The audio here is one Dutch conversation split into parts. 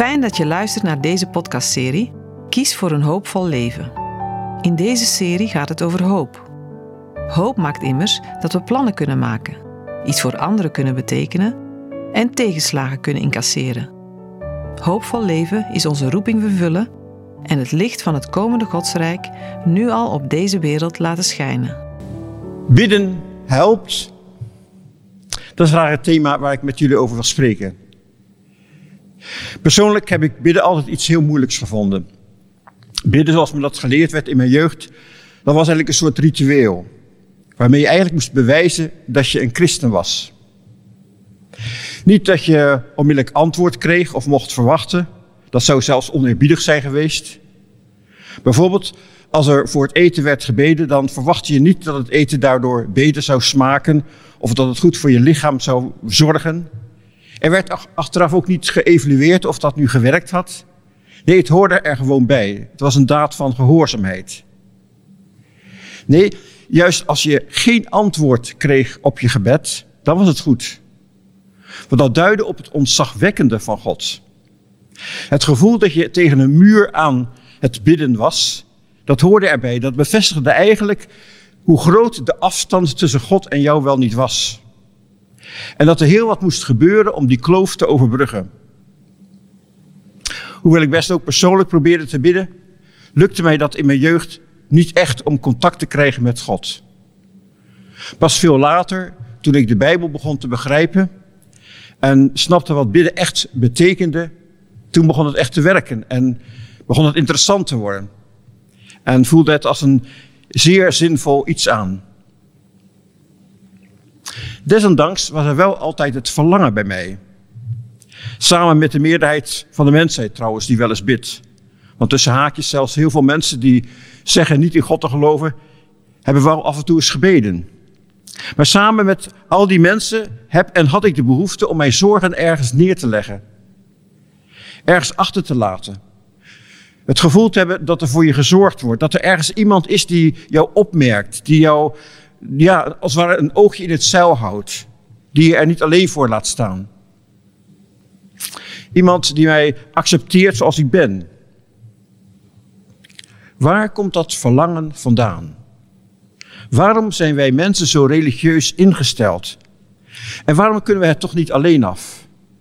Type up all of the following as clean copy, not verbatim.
Fijn dat je luistert naar deze podcastserie Kies voor een hoopvol leven. In deze serie gaat het over hoop. Hoop maakt immers dat we plannen kunnen maken, iets voor anderen kunnen betekenen en tegenslagen kunnen incasseren. Hoopvol leven is onze roeping vervullen en het licht van het komende Godsrijk nu al op deze wereld laten schijnen. Bidden helpt. Dat is graag het thema waar ik met jullie over wil spreken. Persoonlijk heb ik bidden altijd iets heel moeilijks gevonden. Bidden zoals me dat geleerd werd in mijn jeugd, dat was eigenlijk een soort ritueel. Waarmee je eigenlijk moest bewijzen dat je een christen was. Niet dat je onmiddellijk antwoord kreeg of mocht verwachten. Dat zou zelfs oneerbiedig zijn geweest. Bijvoorbeeld, als er voor het eten werd gebeden, dan verwachtte je niet dat het eten daardoor beter zou smaken of dat het goed voor je lichaam zou zorgen. Er werd achteraf ook niet geëvalueerd of dat nu gewerkt had. Nee, het hoorde er gewoon bij. Het was een daad van gehoorzaamheid. Nee, juist als je geen antwoord kreeg op je gebed, dan was het goed. Want dat duidde op het ontzagwekkende van God. Het gevoel dat je tegen een muur aan het bidden was, dat hoorde erbij. Dat bevestigde eigenlijk hoe groot de afstand tussen God en jou wel niet was. En dat er heel wat moest gebeuren om die kloof te overbruggen. Hoewel ik best ook persoonlijk probeerde te bidden, lukte mij dat in mijn jeugd niet echt om contact te krijgen met God. Pas veel later, toen ik de Bijbel begon te begrijpen en snapte wat bidden echt betekende, toen begon het echt te werken en begon het interessant te worden. En voelde het als een zeer zinvol iets aan. Desondanks was er wel altijd het verlangen bij mij. Samen met de meerderheid van de mensheid trouwens, die wel eens bidt. Want tussen haakjes zelfs heel veel mensen die zeggen niet in God te geloven, hebben wel af en toe eens gebeden. Maar samen met al die mensen had ik de behoefte om mijn zorgen ergens neer te leggen. Ergens achter te laten. Het gevoel te hebben dat er voor je gezorgd wordt. Dat er ergens iemand is die jou opmerkt. Die jou, als het ware een oogje in het zeil houdt. Die je er niet alleen voor laat staan. Iemand die mij accepteert zoals ik ben. Waar komt dat verlangen vandaan? Waarom zijn wij mensen zo religieus ingesteld? En waarom kunnen we het toch niet alleen af?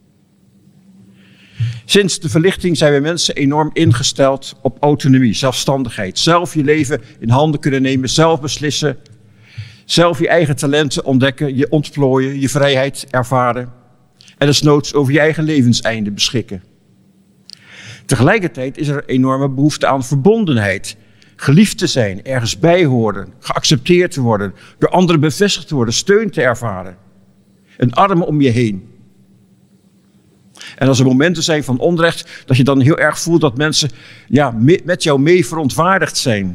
Sinds de verlichting zijn wij mensen enorm ingesteld op autonomie, zelfstandigheid. Zelf je leven in handen kunnen nemen, zelf beslissen. Zelf je eigen talenten ontdekken, je ontplooien, je vrijheid ervaren. En desnoods over je eigen levenseinde beschikken. Tegelijkertijd is er een enorme behoefte aan verbondenheid. Geliefd te zijn, ergens bij horen, geaccepteerd te worden, door anderen bevestigd te worden, steun te ervaren. Een arm om je heen. En als er momenten zijn van onrecht, dat je dan heel erg voelt dat mensen met jou mee verontwaardigd zijn.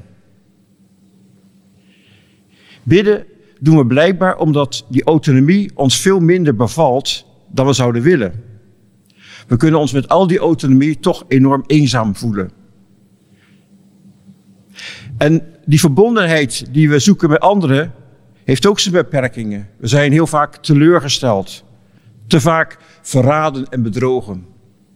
Bidden doen we blijkbaar omdat die autonomie ons veel minder bevalt dan we zouden willen. We kunnen ons met al die autonomie toch enorm eenzaam voelen. En die verbondenheid die we zoeken met anderen, heeft ook zijn beperkingen. We zijn heel vaak teleurgesteld. Te vaak verraden en bedrogen.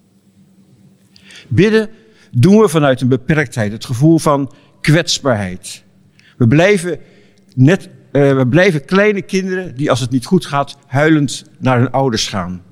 Bidden doen we vanuit een beperktheid, het gevoel van kwetsbaarheid. We blijven kleine kinderen die als het niet goed gaat huilend naar hun ouders gaan.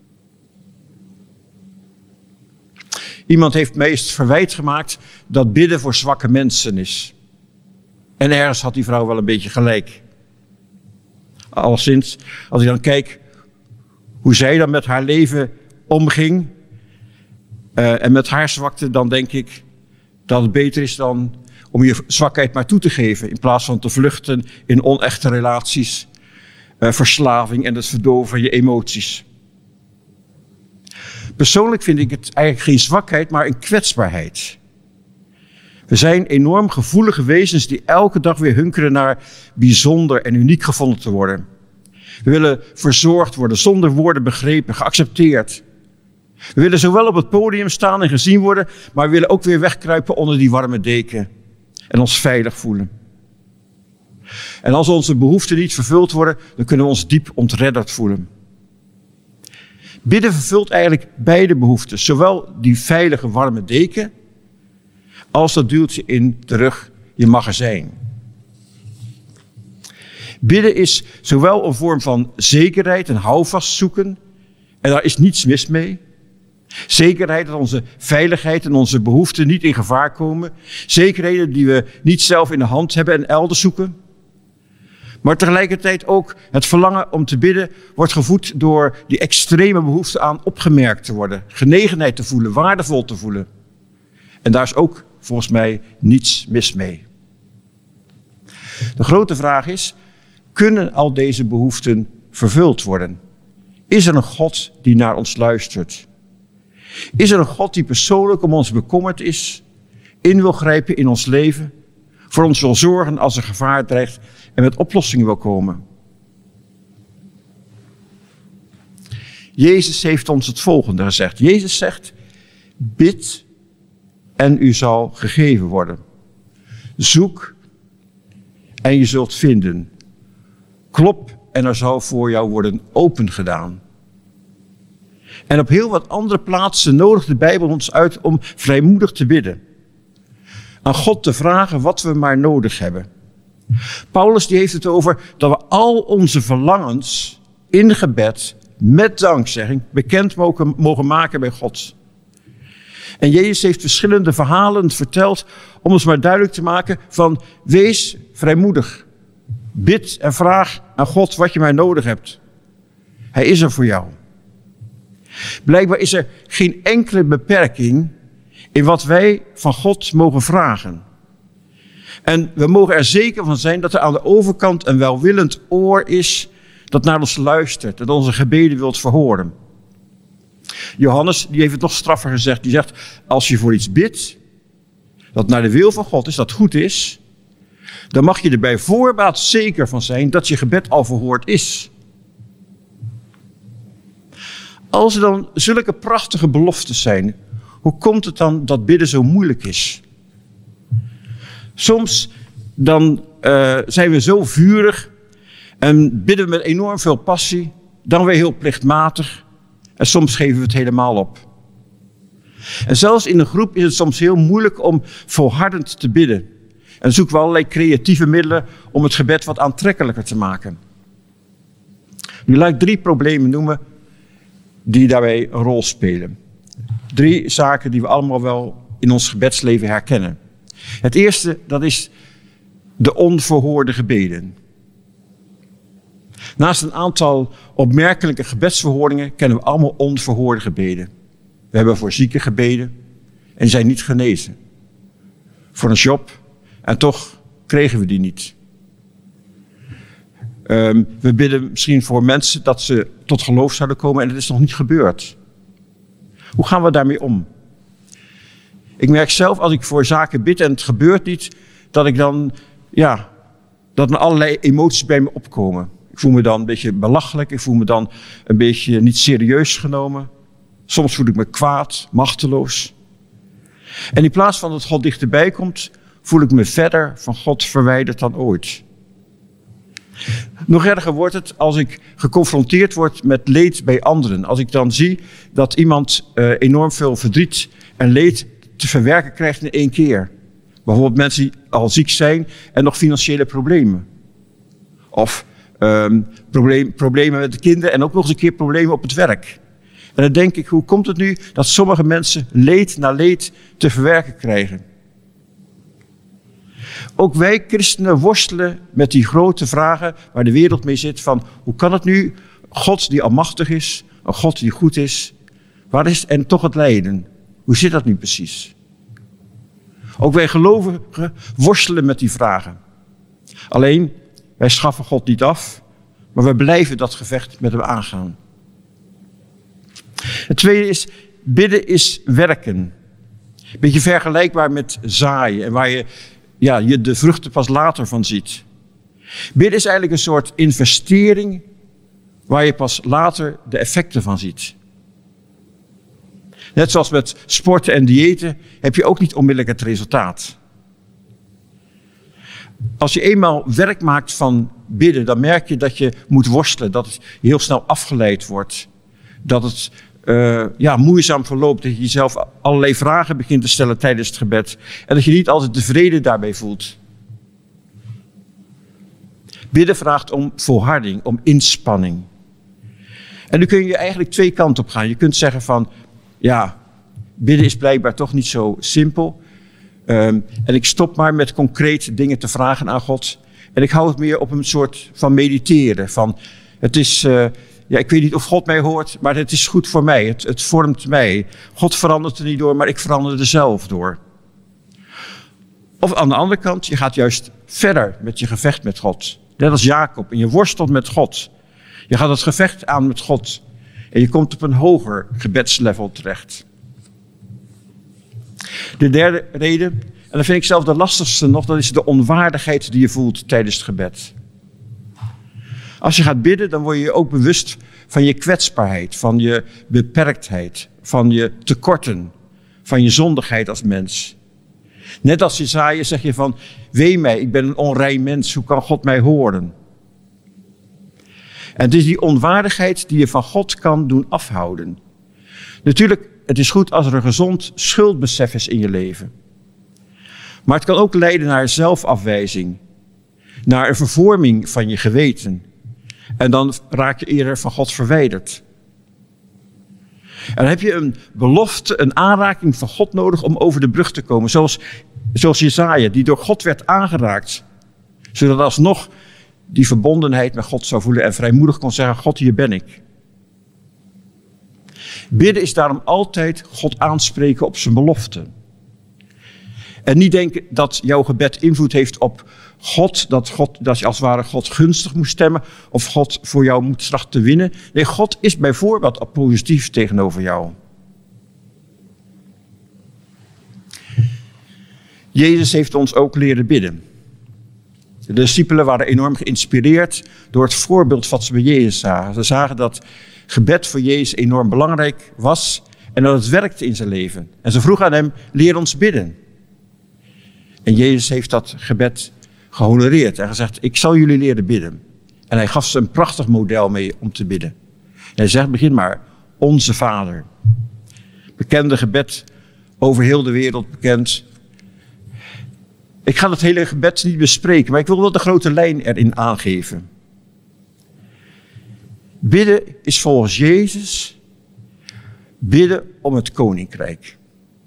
Iemand heeft mij eens het verwijt gemaakt dat bidden voor zwakke mensen is. En ergens had die vrouw wel een beetje gelijk. Alleszins, als ik dan kijk hoe zij dan met haar leven omging en met haar zwakte, dan denk ik dat het beter is dan om je zwakheid maar toe te geven in plaats van te vluchten in onechte relaties, verslaving en het verdoven van je emoties. Persoonlijk vind ik het eigenlijk geen zwakheid, maar een kwetsbaarheid. We zijn enorm gevoelige wezens die elke dag weer hunkeren naar bijzonder en uniek gevonden te worden. We willen verzorgd worden, zonder woorden begrepen, geaccepteerd. We willen zowel op het podium staan en gezien worden, maar we willen ook weer wegkruipen onder die warme deken en ons veilig voelen. En als onze behoeften niet vervuld worden, dan kunnen we ons diep ontredderd voelen. Bidden vervult eigenlijk beide behoeften. Zowel die veilige warme deken, als dat duwtje in de rug, je magazijn. Bidden is zowel een vorm van zekerheid en houvast zoeken. En daar is niets mis mee. Zekerheid dat onze veiligheid en onze behoeften niet in gevaar komen. Zekerheden die we niet zelf in de hand hebben en elders zoeken. Maar tegelijkertijd ook het verlangen om te bidden wordt gevoed door die extreme behoefte aan opgemerkt te worden. Genegenheid te voelen, waardevol te voelen. En daar is ook volgens mij niets mis mee. De grote vraag is, kunnen al deze behoeften vervuld worden? Is er een God die naar ons luistert? Is er een God die persoonlijk om ons bekommerd is, in wil grijpen in ons leven, voor ons wil zorgen als er gevaar dreigt en met oplossingen wil komen? Jezus heeft ons het volgende gezegd. Jezus zegt, bid en u zal gegeven worden. Zoek en je zult vinden. Klop en er zal voor jou worden opengedaan. En op heel wat andere plaatsen nodigt de Bijbel ons uit om vrijmoedig te bidden. Aan God te vragen wat we maar nodig hebben. Paulus die heeft het over dat we al onze verlangens in gebed met dankzegging bekend mogen maken bij God. En Jezus heeft verschillende verhalen verteld om ons maar duidelijk te maken van wees vrijmoedig. Bid en vraag aan God wat je maar nodig hebt. Hij is er voor jou. Blijkbaar is er geen enkele beperking in wat wij van God mogen vragen. En we mogen er zeker van zijn dat er aan de overkant een welwillend oor is dat naar ons luistert en onze gebeden wilt verhoren. Johannes die heeft het nog straffer gezegd. Die zegt, als je voor iets bidt, dat naar de wil van God is, dat goed is, dan mag je er bij voorbaat zeker van zijn dat je gebed al verhoord is. Als er dan zulke prachtige beloftes zijn, hoe komt het dan dat bidden zo moeilijk is? Soms dan zijn we zo vurig en bidden we met enorm veel passie, dan weer heel plichtmatig en soms geven we het helemaal op. En zelfs in een groep is het soms heel moeilijk om volhardend te bidden. En zoeken we allerlei creatieve middelen om het gebed wat aantrekkelijker te maken. Nu laat ik 3 problemen noemen die daarbij een rol spelen. 3 zaken die we allemaal wel in ons gebedsleven herkennen. Het eerste, dat is de onverhoorde gebeden. Naast een aantal opmerkelijke gebedsverhoringen kennen we allemaal onverhoorde gebeden. We hebben voor zieken gebeden en die zijn niet genezen. Voor een job en toch kregen we die niet. We bidden misschien voor mensen dat ze tot geloof zouden komen en dat is nog niet gebeurd. Hoe gaan we daarmee om? Ik merk zelf als ik voor zaken bid en het gebeurt niet, dat ik dan, dat er allerlei emoties bij me opkomen. Ik voel me dan een beetje belachelijk, ik voel me dan een beetje niet serieus genomen. Soms voel ik me kwaad, machteloos. En in plaats van dat God dichterbij komt, voel ik me verder van God verwijderd dan ooit. Nog erger wordt het als ik geconfronteerd word met leed bij anderen. Als ik dan zie dat iemand enorm veel verdriet en leed te verwerken krijgt in 1 keer. Bijvoorbeeld mensen die al ziek zijn en nog financiële problemen. Of problemen met de kinderen en ook nog eens een keer problemen op het werk. En dan denk ik, hoe komt het nu dat sommige mensen leed na leed te verwerken krijgen? Ook wij christenen worstelen met die grote vragen waar de wereld mee zit van hoe kan het nu, God die almachtig is, een God die goed is, waar is en toch het lijden? Hoe zit dat nu precies? Ook wij gelovigen worstelen met die vragen. Alleen, wij schaffen God niet af, maar we blijven dat gevecht met hem aangaan. Het tweede is, bidden is werken. Een beetje vergelijkbaar met zaaien en waar je de vruchten pas later van ziet. Bidden is eigenlijk een soort investering waar je pas later de effecten van ziet. Net zoals met sporten en diëten heb je ook niet onmiddellijk het resultaat. Als je eenmaal werk maakt van bidden, dan merk je dat je moet worstelen, dat je heel snel afgeleid wordt. dat het moeizaam verloopt. Dat je jezelf allerlei vragen begint te stellen tijdens het gebed. En dat je niet altijd de vrede daarbij voelt. Bidden vraagt om volharding, om inspanning. En nu kun je eigenlijk twee kanten op gaan. Je kunt zeggen van, bidden is blijkbaar toch niet zo simpel. En ik stop maar met concreet dingen te vragen aan God. En ik hou het meer op een soort van mediteren. Van, het is, ik weet niet of God mij hoort, maar het is goed voor mij. Het vormt mij. God verandert er niet door, maar ik verander er zelf door. Of aan de andere kant, je gaat juist verder met je gevecht met God. Net als Jacob, en je worstelt met God. Je gaat het gevecht aan met God. En je komt op een hoger gebedslevel terecht. De derde reden, en dat vind ik zelf de lastigste nog, dat is de onwaardigheid die je voelt tijdens het gebed. Als je gaat bidden, dan word je je ook bewust van je kwetsbaarheid, van je beperktheid, van je tekorten, van je zondigheid als mens. Net als Jesaja zeg je van, wee mij, ik ben een onrein mens, hoe kan God mij horen? En het is die onwaardigheid die je van God kan doen afhouden. Natuurlijk, het is goed als er een gezond schuldbesef is in je leven. Maar het kan ook leiden naar zelfafwijzing, naar een vervorming van je geweten. En dan raak je eerder van God verwijderd. En dan heb je een belofte, een aanraking van God nodig om over de brug te komen. Zoals Jesaja, die door God werd aangeraakt. Zodat alsnog die verbondenheid met God zou voelen en vrijmoedig kon zeggen, God, hier ben ik. Bidden is daarom altijd God aanspreken op zijn belofte. En niet denken dat jouw gebed invloed heeft op God, dat je als het ware God gunstig moet stemmen, of God voor jou moet trachten te winnen. Nee, God is bijvoorbeeld positief tegenover jou. Jezus heeft ons ook leren bidden. De discipelen waren enorm geïnspireerd door het voorbeeld wat ze bij Jezus zagen. Ze zagen dat gebed voor Jezus enorm belangrijk was en dat het werkte in zijn leven. En ze vroegen aan hem, leer ons bidden. En Jezus heeft dat gebed gehonoreerd en gezegd, ik zal jullie leren bidden. En hij gaf ze een prachtig model mee om te bidden. En hij zegt, begin maar, onze Vader. Bekende gebed over heel de wereld bekend. Ik ga het hele gebed niet bespreken, maar ik wil wel de grote lijn erin aangeven. Bidden is volgens Jezus bidden om het koninkrijk.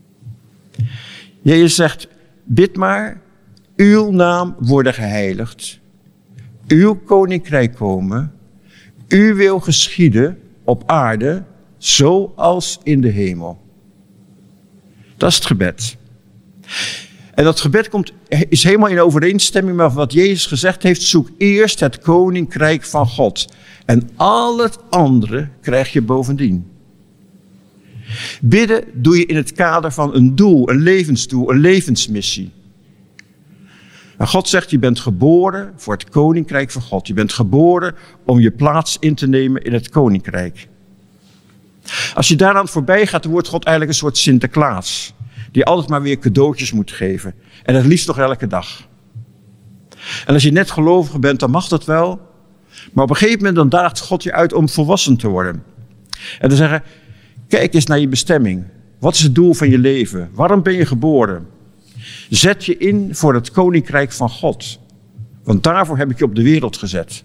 Jezus zegt, bid maar, uw naam worden geheiligd, uw koninkrijk komen, uw wil geschieden op aarde, zoals in de hemel. Dat is het gebed. En dat gebed is helemaal in overeenstemming met wat Jezus gezegd heeft, zoek eerst het koninkrijk van God. En al het andere krijg je bovendien. Bidden doe je in het kader van een doel, een levensdoel, een levensmissie. En God zegt, je bent geboren voor het koninkrijk van God. Je bent geboren om je plaats in te nemen in het koninkrijk. Als je daaraan voorbij gaat, dan wordt God eigenlijk een soort Sinterklaas. Die altijd maar weer cadeautjes moet geven. En het liefst nog elke dag. En als je net gelovige bent, dan mag dat wel. Maar op een gegeven moment dan daagt God je uit om volwassen te worden. En te zeggen, kijk eens naar je bestemming. Wat is het doel van je leven? Waarom ben je geboren? Zet je in voor het koninkrijk van God. Want daarvoor heb ik je op de wereld gezet.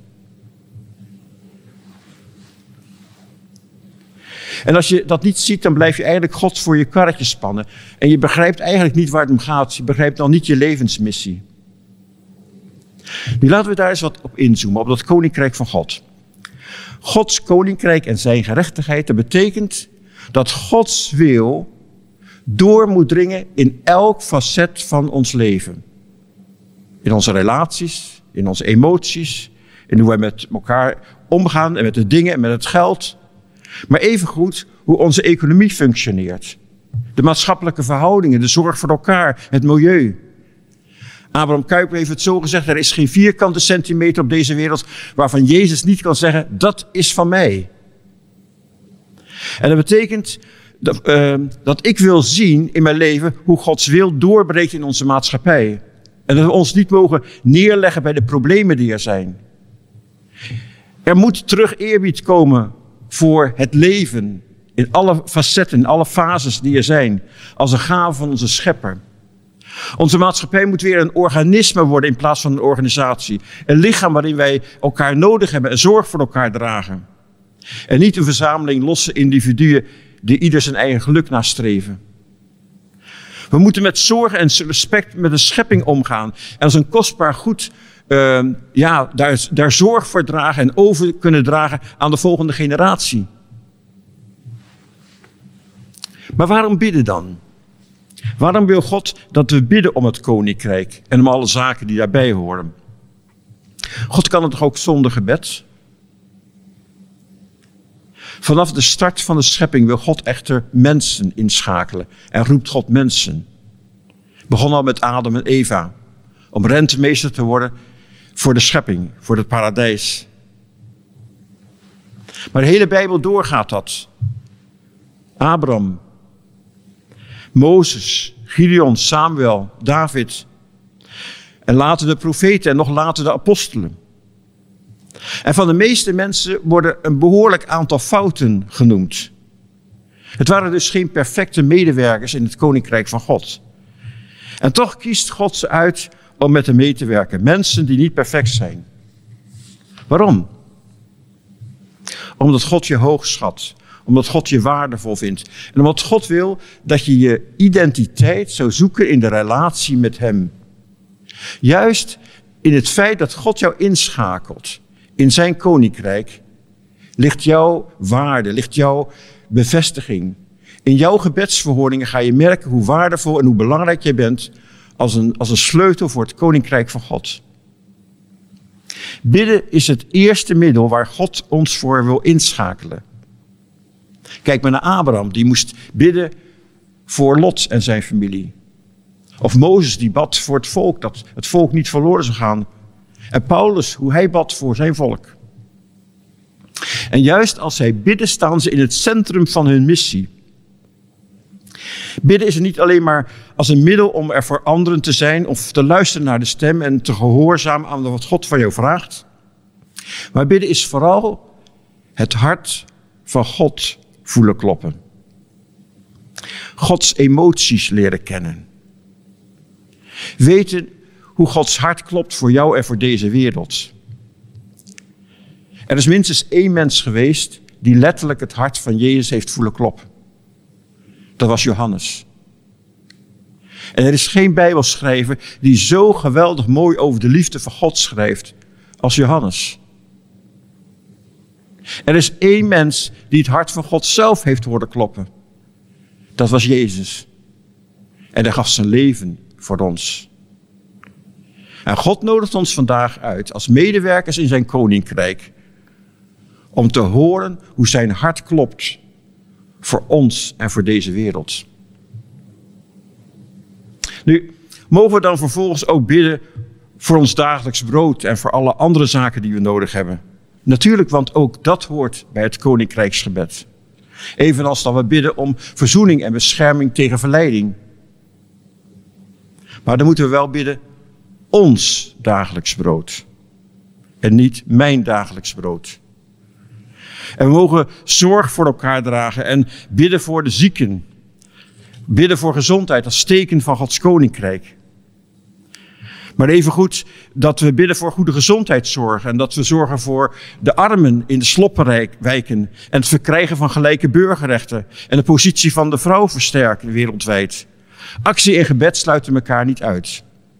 En als je dat niet ziet, dan blijf je eigenlijk God voor je karretje spannen. En je begrijpt eigenlijk niet waar het om gaat. Je begrijpt dan niet je levensmissie. Nu laten we daar eens wat op inzoomen, op dat koninkrijk van God. Gods koninkrijk en zijn gerechtigheid, dat betekent dat Gods wil door moet dringen in elk facet van ons leven. In onze relaties, in onze emoties, in hoe wij met elkaar omgaan en met de dingen en met het geld. Maar evengoed hoe onze economie functioneert. De maatschappelijke verhoudingen, de zorg voor elkaar, het milieu. Abraham Kuyper heeft het zo gezegd, er is geen vierkante centimeter op deze wereld waarvan Jezus niet kan zeggen, dat is van mij. En dat betekent dat ik wil zien in mijn leven hoe Gods wil doorbreekt in onze maatschappij. En dat we ons niet mogen neerleggen bij de problemen die er zijn. Er moet terug eerbied komen voor het leven in alle facetten, in alle fases die er zijn, als een gave van onze Schepper. Onze maatschappij moet weer een organisme worden in plaats van een organisatie. Een lichaam waarin wij elkaar nodig hebben en zorg voor elkaar dragen. En niet een verzameling losse individuen die ieder zijn eigen geluk nastreven. We moeten met zorg en respect met de schepping omgaan. En als een kostbaar goed daar zorg voor dragen en over kunnen dragen aan de volgende generatie. Maar waarom bidden dan? Waarom wil God dat we bidden om het koninkrijk en om alle zaken die daarbij horen? God kan het toch ook zonder gebed? Vanaf de start van de schepping wil God echter mensen inschakelen en roept God mensen. Begon al met Adam en Eva, om rentemeester te worden voor de schepping, voor het paradijs. Maar de hele Bijbel doorgaat dat. Abraham, Mozes, Gideon, Samuel, David. En later de profeten en nog later de apostelen. En van de meeste mensen worden een behoorlijk aantal fouten genoemd. Het waren dus geen perfecte medewerkers in het koninkrijk van God. En toch kiest God ze uit om met hem mee te werken. Mensen die niet perfect zijn. Waarom? Omdat God je hoog schat. Omdat God je waardevol vindt. En omdat God wil dat je je identiteit zou zoeken in de relatie met hem. Juist in het feit dat God jou inschakelt in zijn koninkrijk, ligt jouw waarde, ligt jouw bevestiging. In jouw gebedsverhoringen ga je merken hoe waardevol en hoe belangrijk jij bent als een sleutel voor het koninkrijk van God. Bidden is het eerste middel waar God ons voor wil inschakelen. Kijk maar naar Abraham, die moest bidden voor Lot en zijn familie. Of Mozes, die bad voor het volk, dat het volk niet verloren zou gaan. En Paulus, hoe hij bad voor zijn volk. En juist als zij bidden, staan ze in het centrum van hun missie. Bidden is er niet alleen maar als een middel om er voor anderen te zijn of te luisteren naar de stem en te gehoorzamen aan wat God van jou vraagt. Maar bidden is vooral het hart van God voelen kloppen. Gods emoties leren kennen. Weten hoe Gods hart klopt voor jou en voor deze wereld. Er is minstens 1 mens geweest die letterlijk het hart van Jezus heeft voelen kloppen. Dat was Johannes. En er is geen Bijbelschrijver die zo geweldig mooi over de liefde van God schrijft als Johannes. Er is 1 mens die het hart van God zelf heeft horen kloppen. Dat was Jezus. En hij gaf zijn leven voor ons. En God nodigt ons vandaag uit als medewerkers in zijn koninkrijk om te horen hoe zijn hart klopt voor ons en voor deze wereld. Nu, mogen we dan vervolgens ook bidden voor ons dagelijks brood en voor alle andere zaken die we nodig hebben? Natuurlijk, want ook dat hoort bij het koninkrijksgebed. Evenals dat we bidden om verzoening en bescherming tegen verleiding. Maar dan moeten we wel bidden, ons dagelijks brood. En niet mijn dagelijks brood. En we mogen zorg voor elkaar dragen en bidden voor de zieken. Bidden voor gezondheid als teken van Gods koninkrijk. Maar evengoed dat we bidden voor goede gezondheidszorg en dat we zorgen voor de armen in de sloppenwijken en het verkrijgen van gelijke burgerrechten en de positie van de vrouw versterken wereldwijd. Actie en gebed sluiten elkaar niet uit.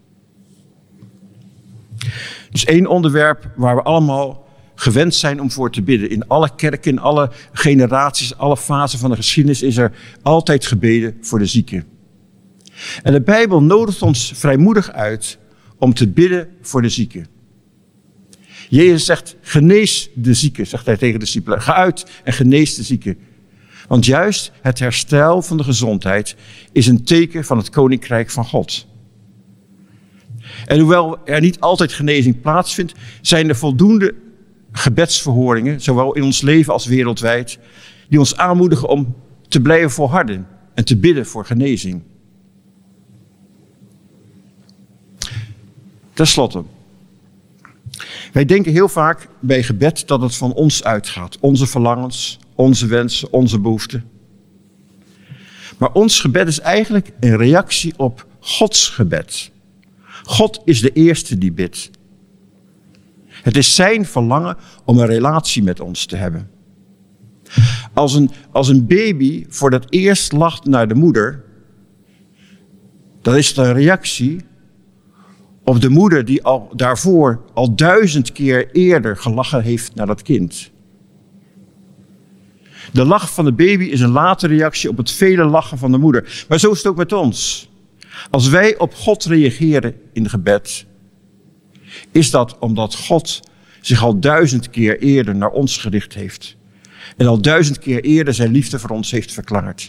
Dus 1 onderwerp waar we allemaal gewend zijn om voor te bidden. In alle kerken, in alle generaties, alle fasen van de geschiedenis is er altijd gebeden voor de zieken. En de Bijbel nodigt ons vrijmoedig uit om te bidden voor de zieken. Jezus zegt, genees de zieken, zegt hij tegen de discipelen. Ga uit en genees de zieken. Want juist het herstel van de gezondheid is een teken van het koninkrijk van God. En hoewel er niet altijd genezing plaatsvindt, zijn er voldoende gebedsverhoringen, zowel in ons leven als wereldwijd, die ons aanmoedigen om te blijven volharden en te bidden voor genezing. Ten slotte, Wij denken heel vaak bij gebed dat het van ons uitgaat. Onze verlangens, onze wensen, onze behoeften. Maar ons gebed is eigenlijk een reactie op Gods gebed. God is de eerste die bidt. Het is zijn verlangen om een relatie met ons te hebben. Als een baby voor het eerst lacht naar de moeder, dan is het een reactie op de moeder die daarvoor al 1000 keer eerder gelachen heeft naar dat kind. De lach van de baby is een late reactie op het vele lachen van de moeder. Maar zo is het ook met ons. Als wij op God reageren in gebed, is dat omdat God zich al 1000 keer eerder naar ons gericht heeft. En al 1000 keer eerder zijn liefde voor ons heeft verklaard.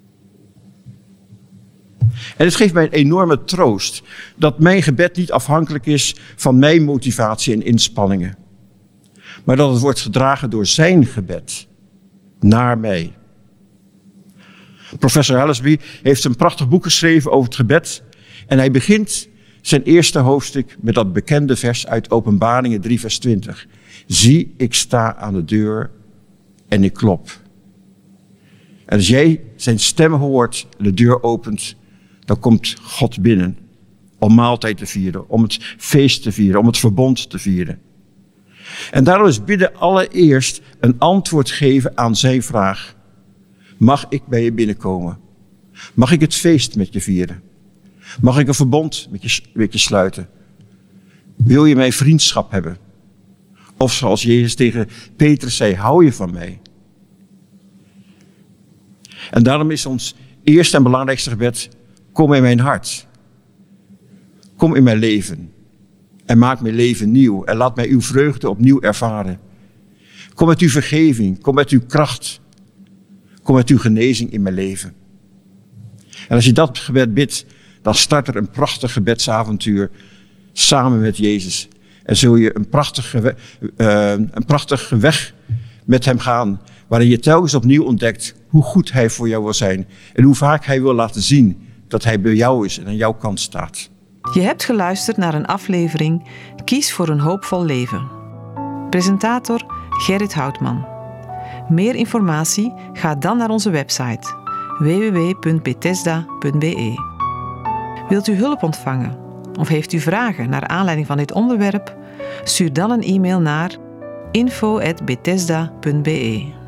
En het geeft mij een enorme troost dat mijn gebed niet afhankelijk is van mijn motivatie en inspanningen. Maar dat het wordt gedragen door zijn gebed naar mij. Professor Hallesby heeft een prachtig boek geschreven over het gebed. En hij begint zijn eerste hoofdstuk met dat bekende vers uit Openbaringen 3 vers 20. Zie, ik sta aan de deur en ik klop. En als jij zijn stem hoort, de deur opent, dan komt God binnen om maaltijd te vieren, om het feest te vieren, om het verbond te vieren. En daarom is bidden allereerst een antwoord geven aan zijn vraag. Mag ik bij je binnenkomen? Mag ik het feest met je vieren? Mag ik een verbond met je sluiten? Wil je mijn vriendschap hebben? Of zoals Jezus tegen Petrus zei, hou je van mij? En daarom is ons eerste en belangrijkste gebed, kom in mijn hart. Kom in mijn leven. En maak mijn leven nieuw. En laat mij uw vreugde opnieuw ervaren. Kom met uw vergeving. Kom met uw kracht. Kom met uw genezing in mijn leven. En als je dat gebed bidt, dan start er een prachtig gebedsavontuur samen met Jezus. En zul je een prachtige weg met hem gaan, waarin je telkens opnieuw ontdekt hoe goed hij voor jou wil zijn. En hoe vaak hij wil laten zien dat hij bij jou is en aan jouw kant staat. Je hebt geluisterd naar een aflevering Kies voor een hoopvol leven. Presentator Gerrit Houtman. Meer informatie? Ga dan naar onze website www.bethesda.be. Wilt u hulp ontvangen of heeft u vragen naar aanleiding van dit onderwerp? Stuur dan een e-mail naar info@bethesda.be.